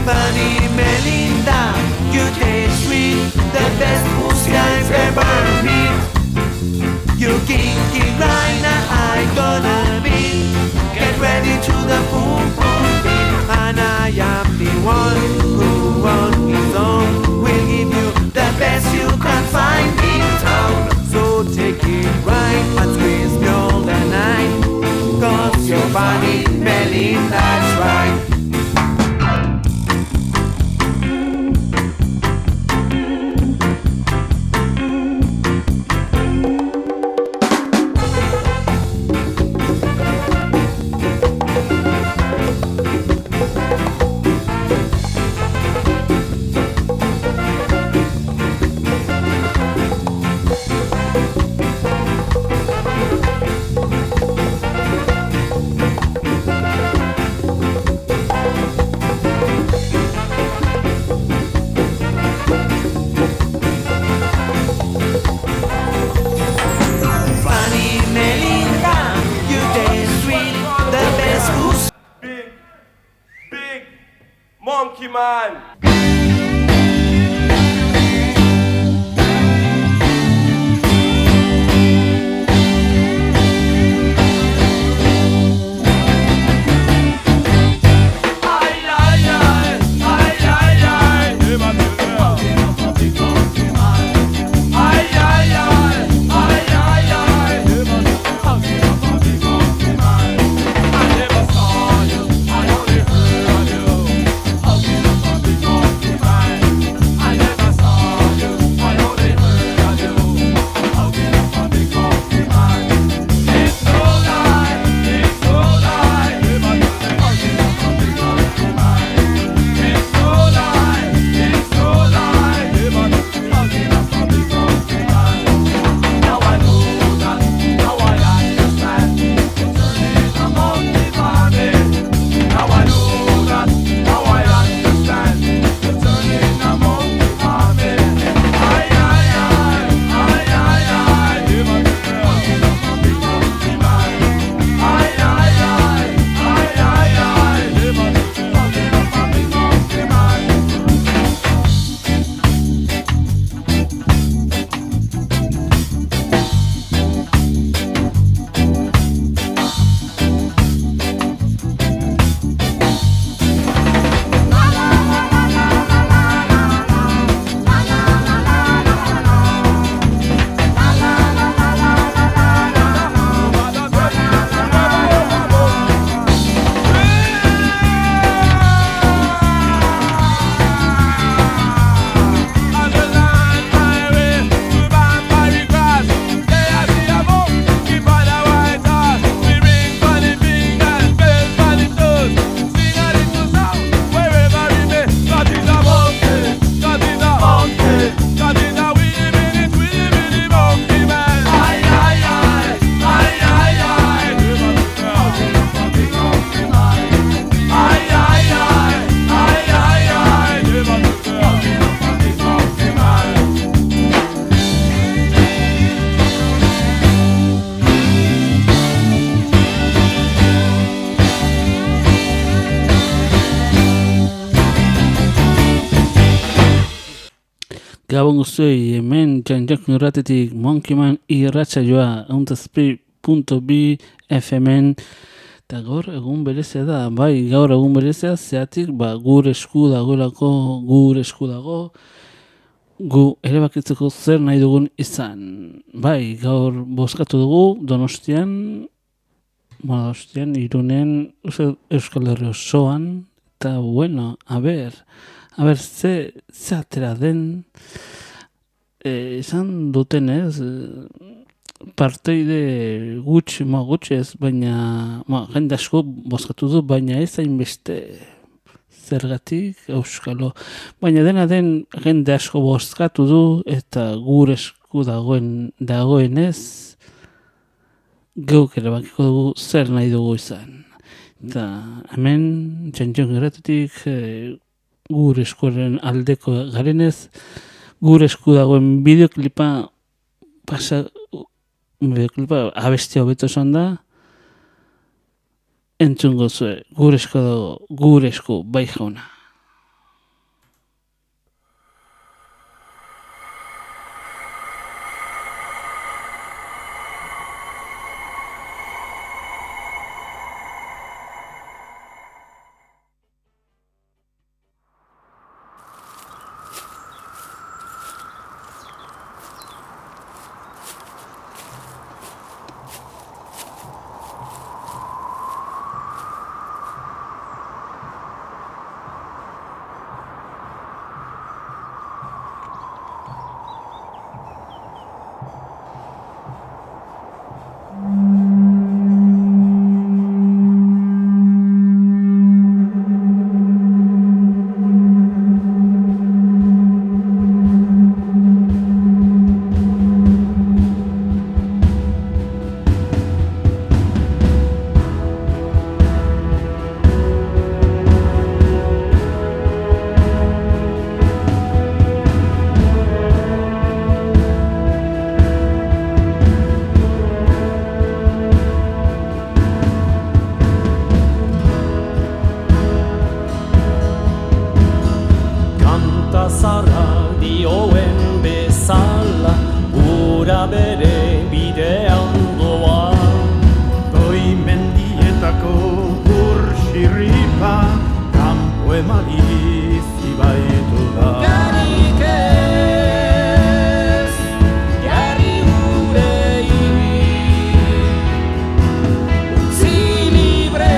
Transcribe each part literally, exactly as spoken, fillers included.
Fanny Melinda, you taste sweet, the best pussy I've ever meet. You kinky right now, I gonna be. Get ready to the boom boom beat. And I am the one who on his own will give you the best you can find in town. So take it right and squeeze me all the night, 'cause you're Fanny Melinda's right. Monkey man. Gabon guztioi, hemen txantxak irratetik Monkeyman irratsaioa euntazpi punto bi F M-en, eta gaur egun berezia da, bai gaur egun berezia zeatik, ba, gure esku dagoelako, gure esku dago, gu erabakitzeko zer nahi dugun izan. Bai, gaur bozkatu dugu Donostian, bueno, Donostian, Irunen, Euskal Herri osoan, eta bueno, a ber, a ber, ze, ze atera den, e, esan duten ez, parteide gutxi, ma gutxi ez, baina, ma, jende asko bozkatu du, baina ez hainbeste zergatik euskalo. Baina dena den jende asko bozkatu du, eta gure esku dagoen, dagoen ez, geuk ere bakiko dugu zer nahi dugu izan. Eta hemen, txantxon geratutik, e, gure eskuaren aldeko garenez, gure esku dagoen bideoklipa pasa, bideoklipa abestia hobeto esan da, entzungo zuen, gure esku dago, gure esku, bai jauna. plazara dioen bezala, ura bere bidean doa. Goi mendietako burxirripa, kanpo emari zibaitu da. Garik ez, jarri urei, utzi libre,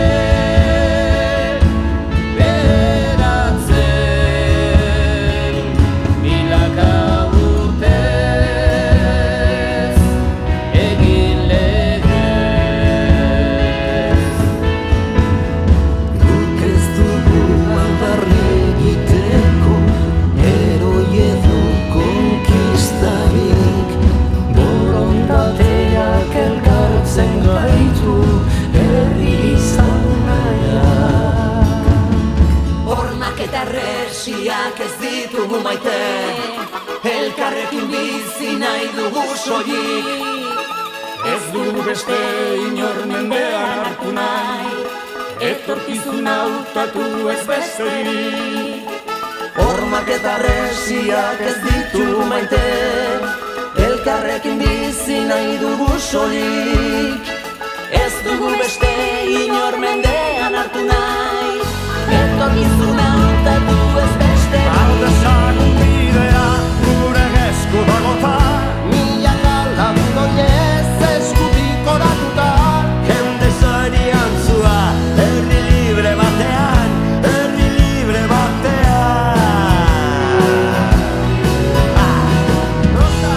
beratzen, milaka urtez, egin legez. Guk ez dugu aldarri egiteko, heroi edo konkistarik. Borondateak elkartzen gaitu, herri izan nahiak. Hormak eta herresiak ez ditugu maite, elkarrekin bizi nahi dugu soilik. Ez dugu beste inor mendean hartu nahi, etorkizuna hautatu ez besterik. Hormak eta herresiak ez ditugu maite, elkarrekin bizi nahi dugu soilik. Ez dugu beste inor mendean hartu nahi, etorkizuna hautatu ez besterik. Aldezagun bidea gure esku dagota, Milaka lagun oinez eskutik oratuta, jende zorian zua, herri libre batean, herri libre batean. Ah, nota!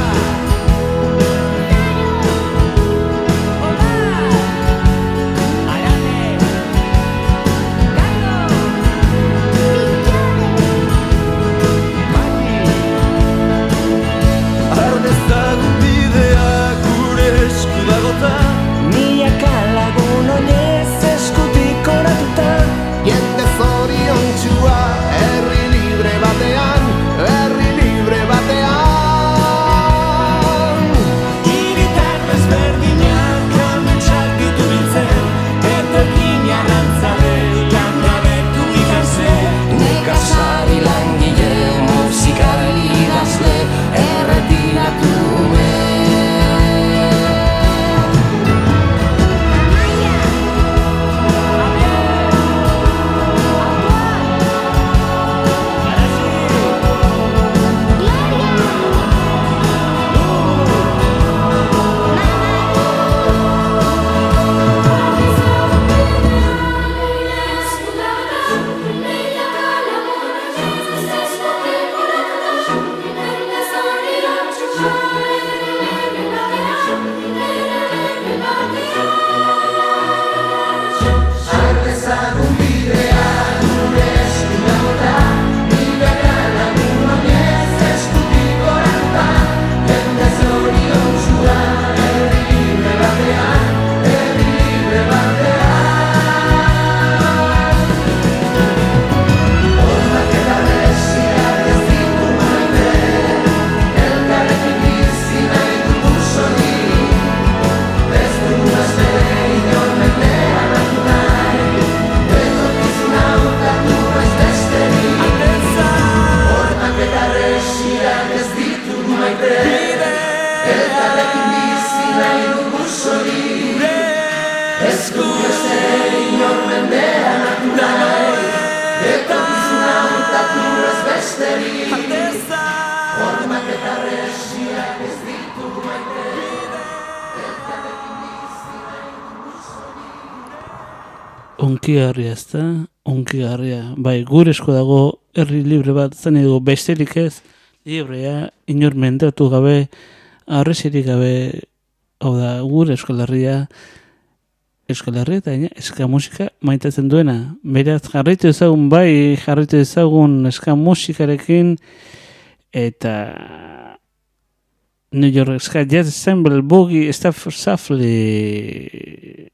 Ardezagun bidea gure esku dagota, milaka lagun oinez eskutik oratuta, jende zoriontsua, herri libre batean, herri libre batean. Hiritar desberdinak ametsak ditu biltzen, etorkin arrantzale langabetu ikasle. Nekazari langile, musikari idazle, erretiratu me. Onkigarria ez da, onkigarria. Bai, gure esko dago herri libre bat, zan edo besterik ez, librea, inor mendeatu gabe, arrezirik gabe, hau da, gure Euskal Herria, Euskal Herria eta eska musika maitatzen duena. Beraz, jarraitu ezagun, bai, jarraitu ezagun eska musikarekin, eta New York Ska Jazz Ensemble Boogie Stuff Shuffle.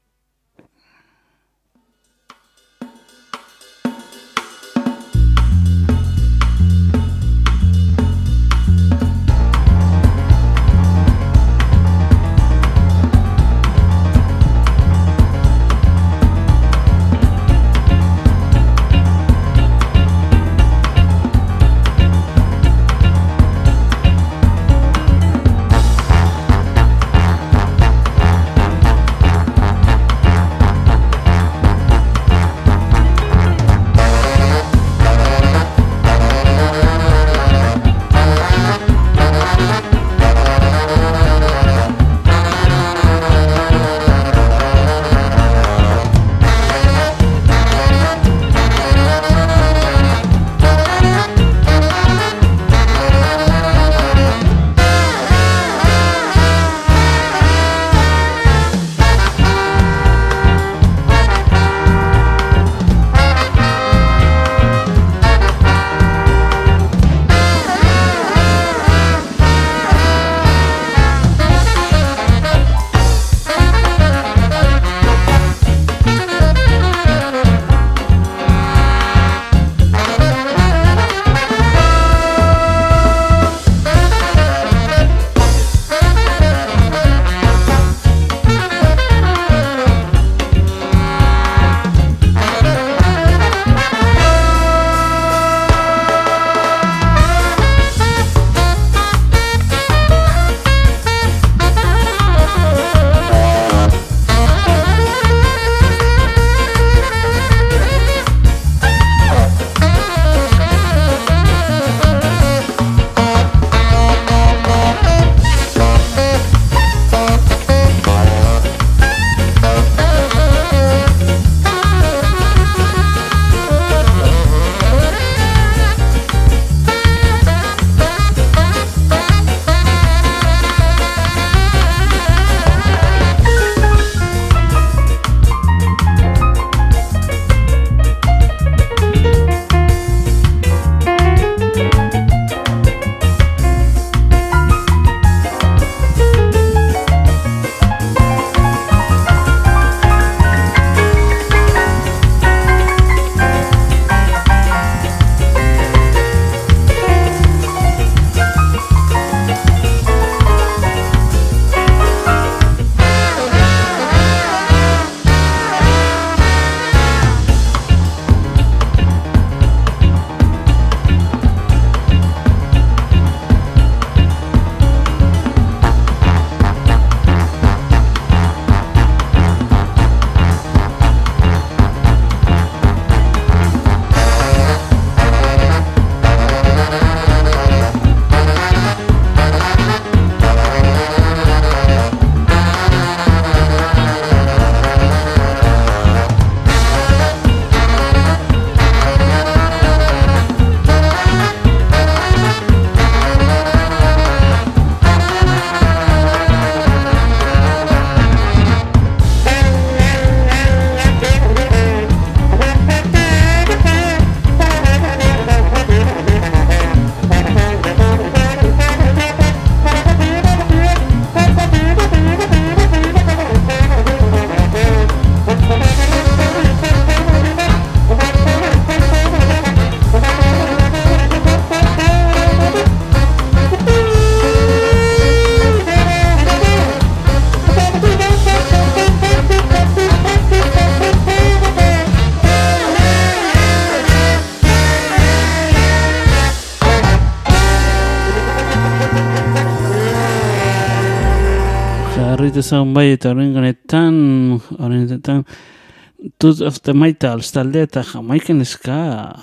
jarraitu zaun bai eta horren ganetan, horren ganetan, Tooth of the Maytals talde eta Jamaican ska.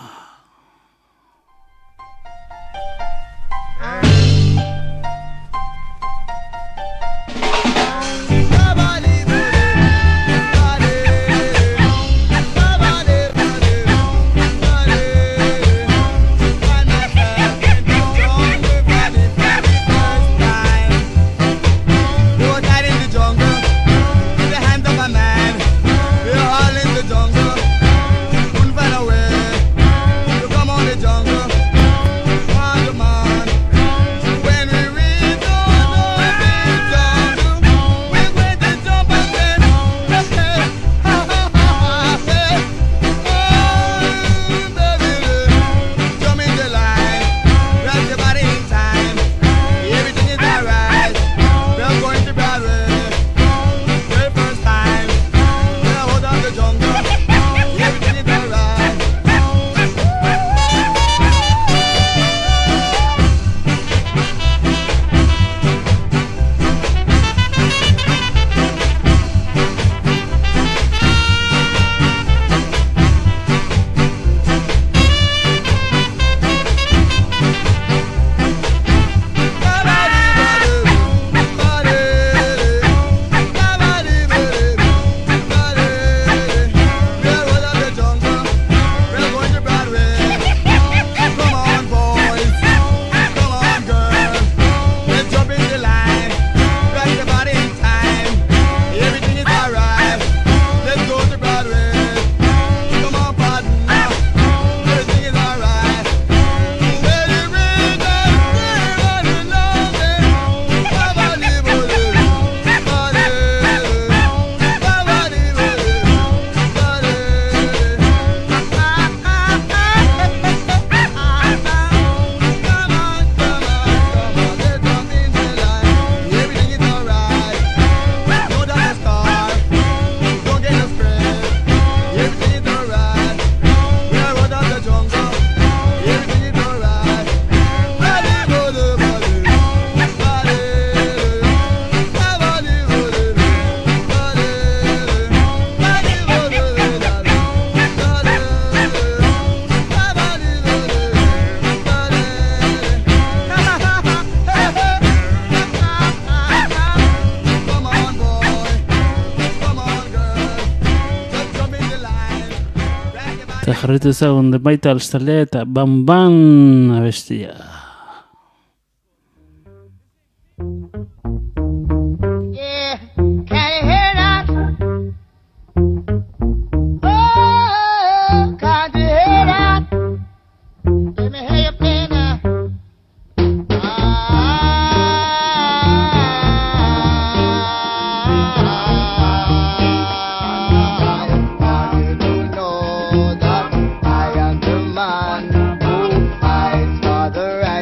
Jarritu ezagun The Maytals taldea eta Bam Bam abestia. Yeah, can you hear that? Oh, can't you hear that? Let me hear you play now. The right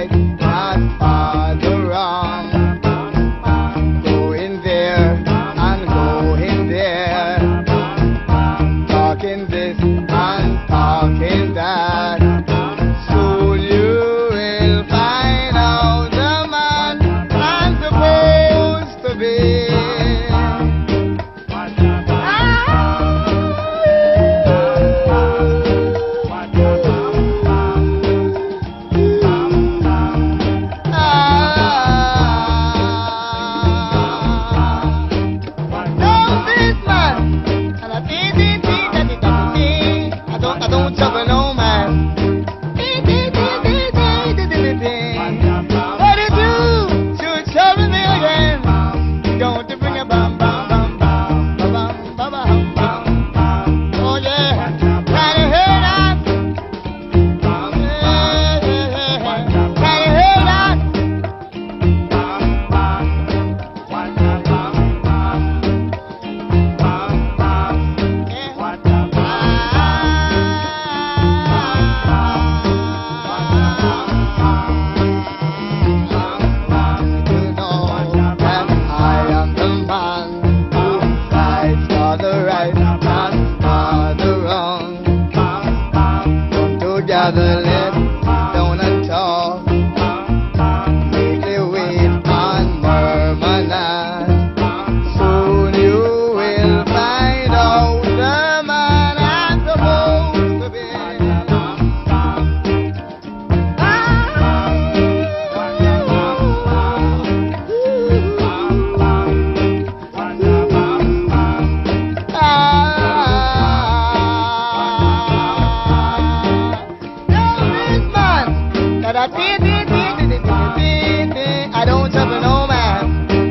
I don't trouble no man.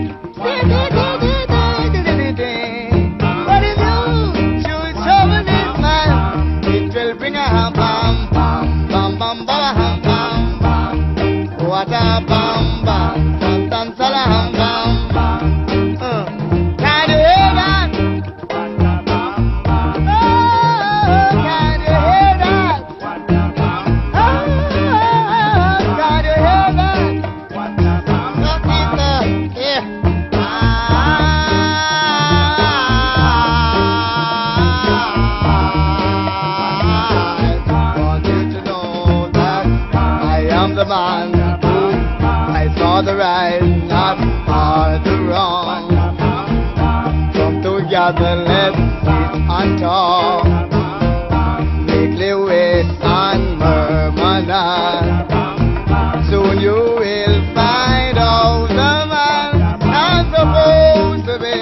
What is you? Should trouble this man. It will bring a ham bam bam bam bam bam bam bam. What a bam bam bam bam bam bam bam. Can you hear that? Oh, can you hear that? Oh, can you hear that? The man who I saw the right, not or the wrong. Come together, let's sit and talk. Make the way and murmur not. Soon you will find out the man I'm supposed to be.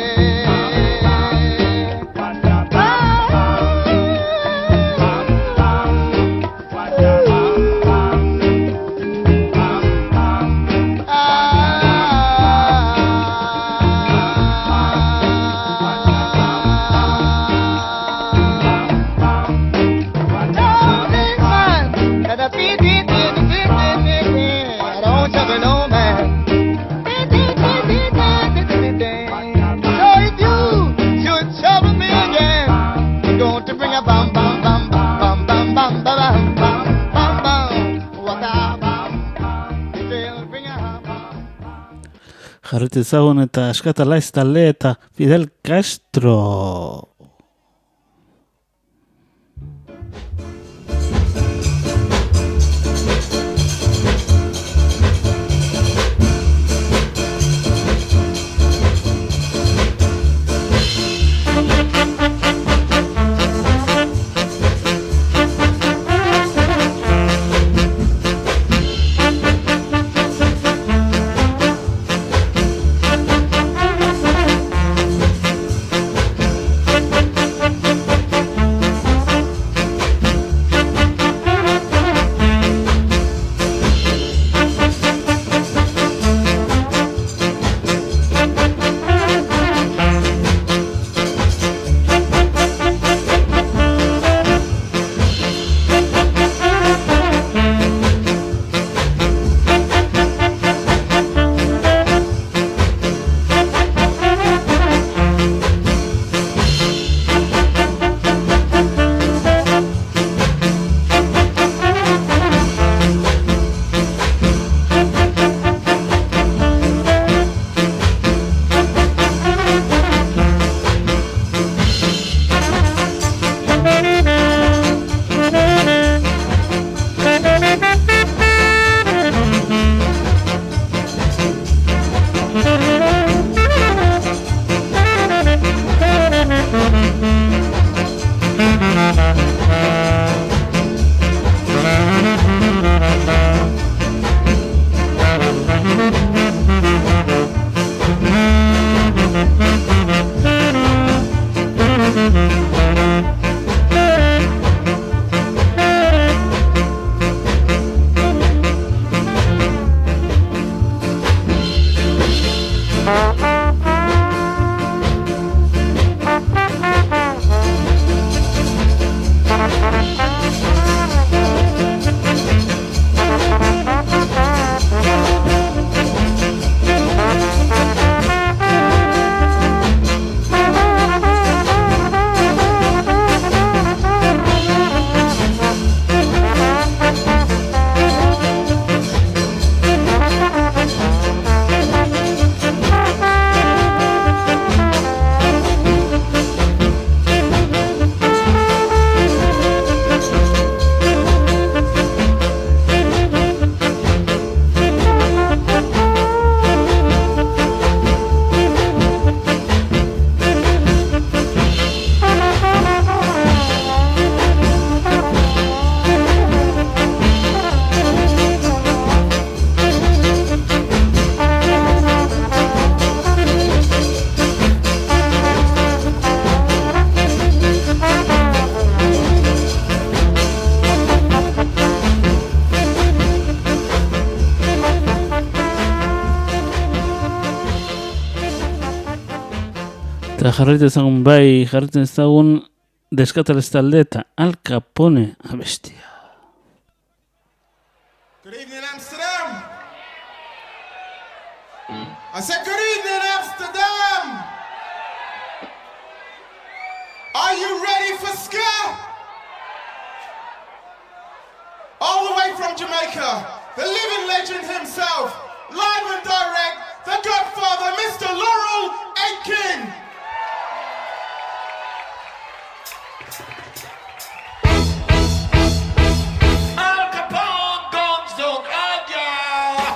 חרית אזהון את השקעת הלייסטלה את פידל קסטרו. Thank Eta jarraitu ezagun bai, jarraitu ezagun Descatales talde eta Al Capone abestia. Good evening, Amsterdam. I said, good evening, Amsterdam. Are you ready for ska? All the way from Jamaica, the living legend himself, live and direct, the Godfather, Mister Laurel Aitken. Al Capone guns don't argue.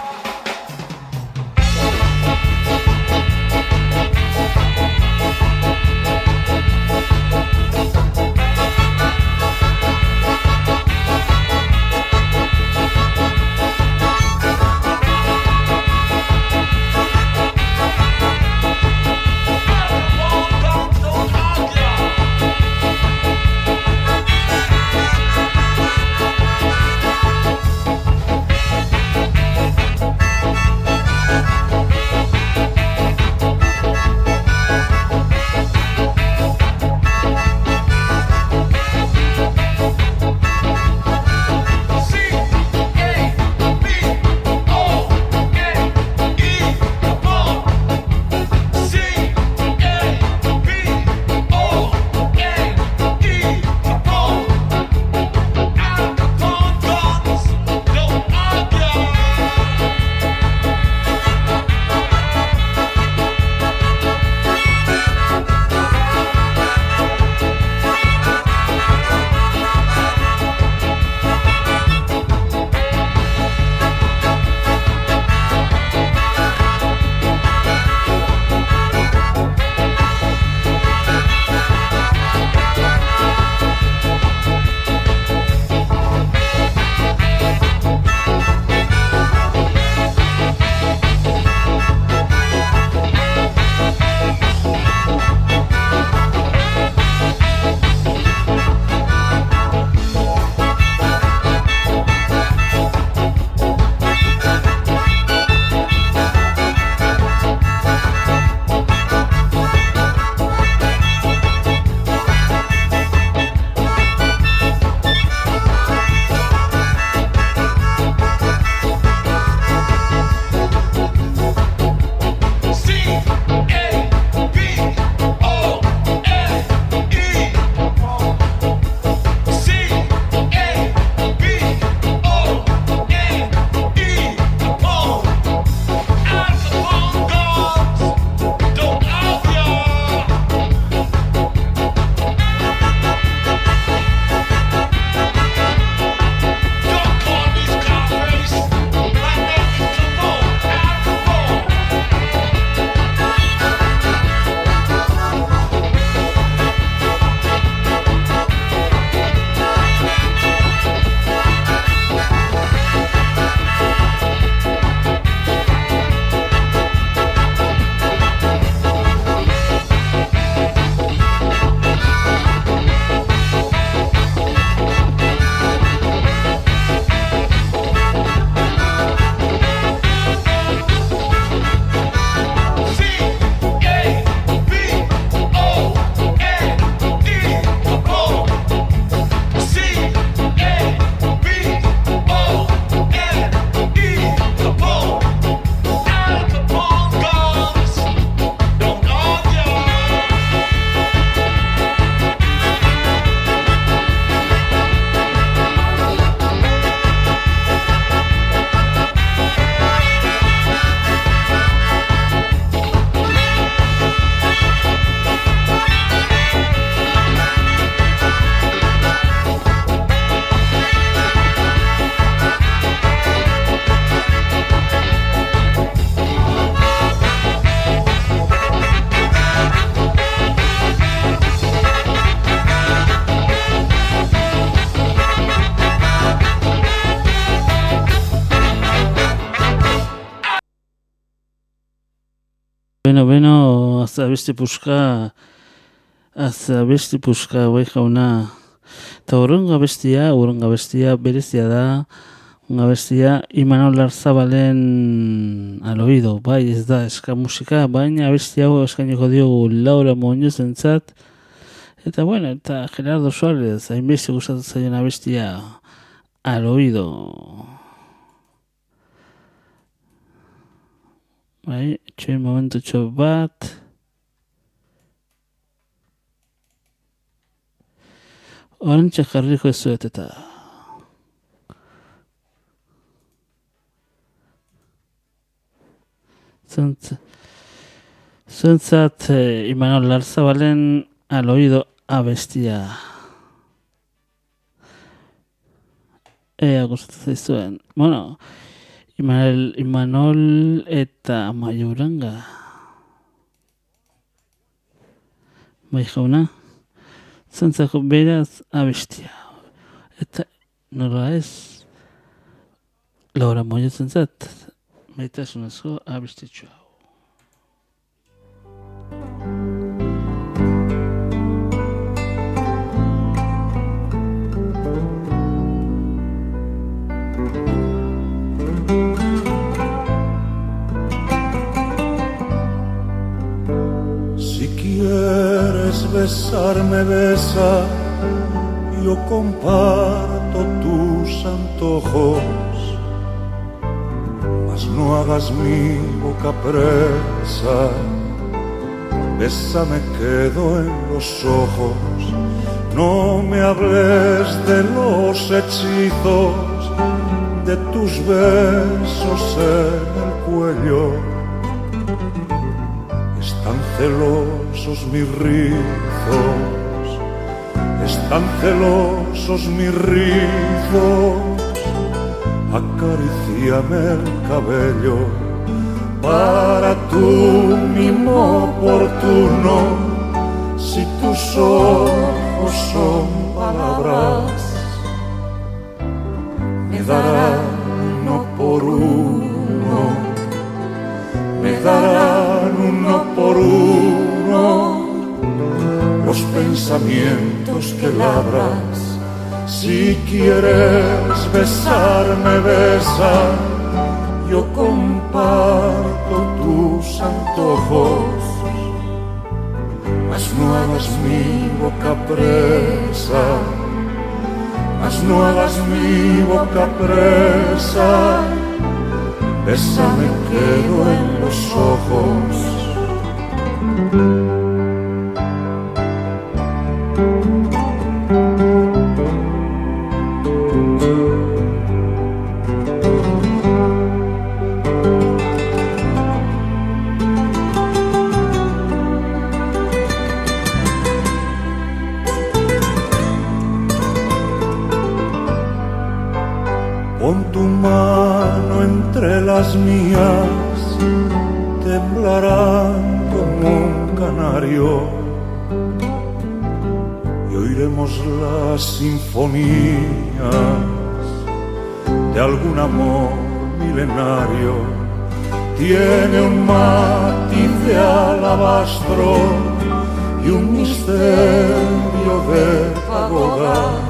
Beno, beno, azabesti puska, azabesti puska, bai jauna. Eta urrengo abestia, urrengo abestia berezia da, Abestia Imanol Larzabalen al oído, bai ez da eska musika, baina abesti hau eskainiko diogu Laura Muñozentzat, eta bueno, eta Gerardo Suárez, hainbeste gustatzen zaien abestia al oído. Bai, txoin momentutxo bat. Horentxe jarriko ez zuet eta... Zuentzat eh, Imanol Larzabalen al oído abestia. Ea gustatzen zaizuen. Bueno, Imanol, Imanol eta Amaia Uranga. Bai jauna. Zuentzako beraz abestia. Eta nola ez Laura Muñozentzat. Maitasunezko abestitxu hau. Si quieres besarme, besa, yo comparto tus antojos. No hagas mi boca presa, bésame, quedo en los ojos. No me hables de los hechizos, de tus besos en el cuello. Están celosos mis rizos, están celosos mis rizos. Acaríciame el cabello para tu mimo oportuno. Si tus ojos son palabras, me darán uno por uno, me darán uno por uno los pensamientos que labras. Si quieres besarme, besa, yo comparto tus antojos. Mas no hagas mi boca presa, mas no hagas mi boca presa. Bésame, quedo en los ojos. Pon tu mano entre las mías, temblarán como un canario y oiremos las sinfonías de algún amor milenario. Tiene un matiz de alabastro y un misterio de pagoda.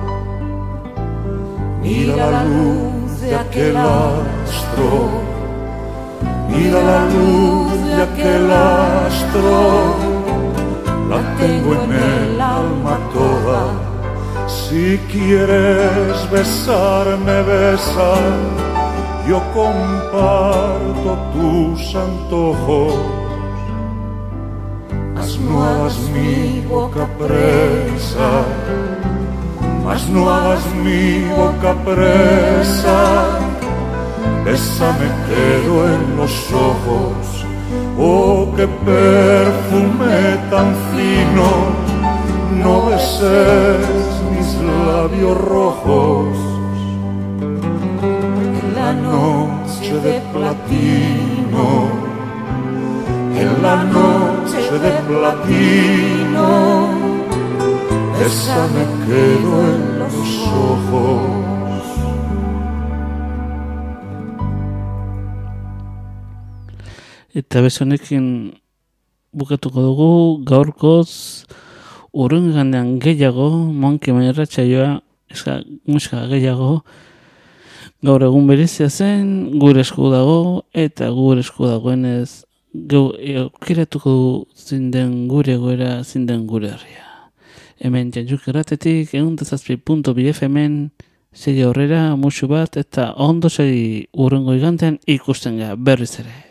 Mira la luz de aquel astro, mira la luz de aquel astro, la tengo en el alma toda. Si quieres besarme, besa, yo comparto tus antojos. Mas no hagas mi boca presa, mas no hagas mi boca presa. Bésame, quedo en los ojos. Oh, qué perfume tan fino. No beses mis labios rojos. En la noche de platino, en la noche de platino, bésame, quedo en los ojos. Eta besonekin bukatuko dugu gaurkoz urrengandean gehiago, Monkey Man irratsaioa, eska musika gehiago Gaur egun berezia zen, gure esku dago, eta gure esku dagoenez geu aukiratuko zinden gure goera, zinden gure herria. Hemen Jantxuk Irratetik, ehun eta zazpi puntu bi F M-en, segi horrera, musu bat, eta ondo segi urrengo igantean ikusten gara berriz ere.